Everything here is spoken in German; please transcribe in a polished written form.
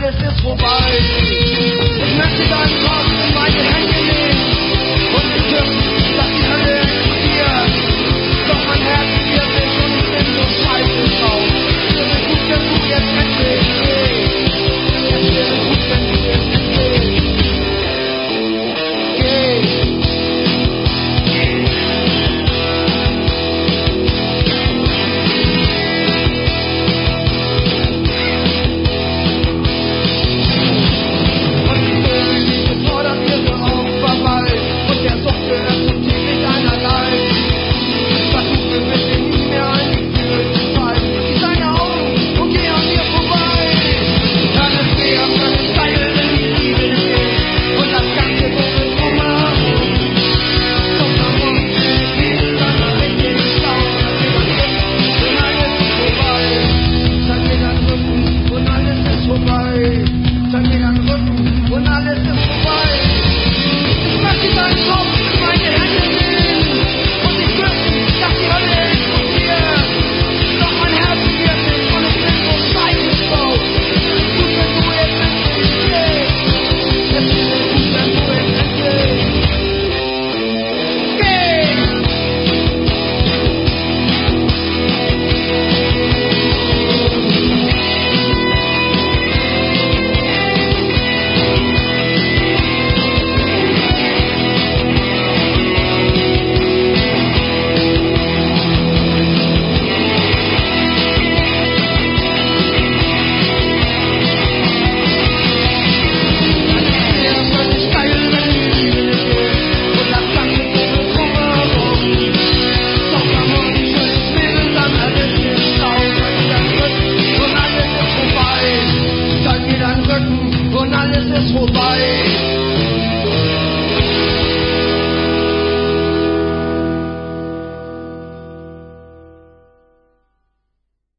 alles ist vorbei. Ich möchte deinen Kopf in meine Hände nehmen und entzünden, dass die Hölle explodiert. Doch mein Herz wird sich und ich bin so scheiße drauf. Es wäre gut, wenn du jetzt endlich gehst. Es wäre gut, wenn du jetzt endlich gehst. Zeig mir deinen Rücken und alles ist vorbei. Ich möchte deinen Kopf in meine Hände nehmen.